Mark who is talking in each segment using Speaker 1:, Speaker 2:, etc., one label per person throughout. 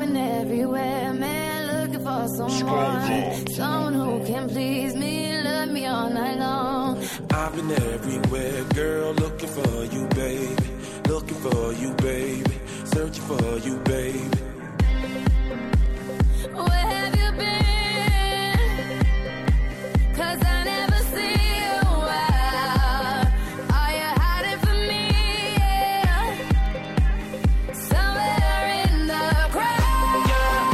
Speaker 1: been everywhere, man, looking for someone who can please me, love me all night long.
Speaker 2: I've been everywhere, girl, looking for you, baby. Looking for you, baby. Searching for you, baby.
Speaker 1: Where have you been? 'Cause I never see you out. Are you hiding from me? Yeah. Somewhere in the crowd.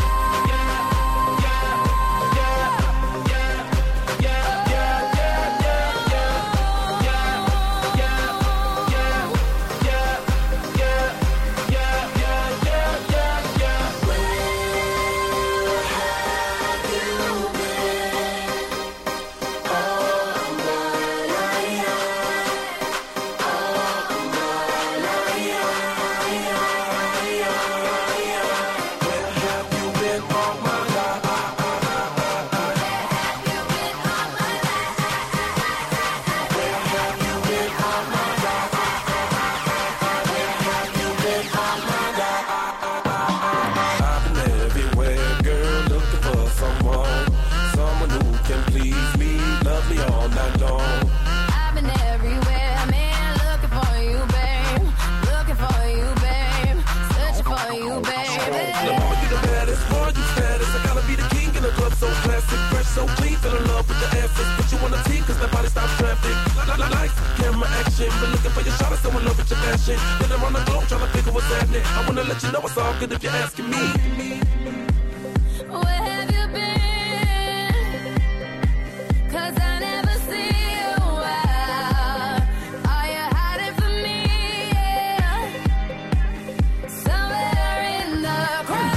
Speaker 2: So classic, fresh, so clean, fell in love with the assets. Put you on the team, 'cause my body stops traffic. Lights, camera, action. Been looking for your shot, so in love with your fashion. Been around the globe, trying to figure what's happening. I wanna let you know it's all good if you're asking me.
Speaker 1: Where have you been? 'Cause I never see you out. Are you hiding from me? Yeah. Somewhere in the crowd.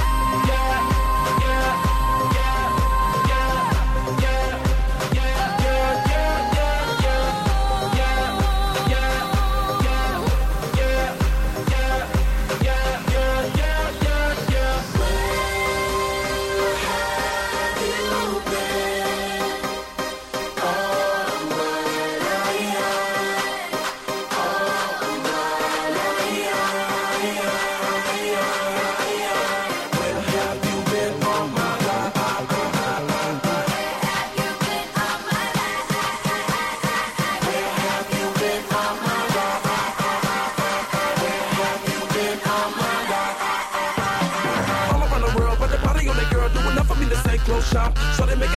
Speaker 1: Close shop, so they make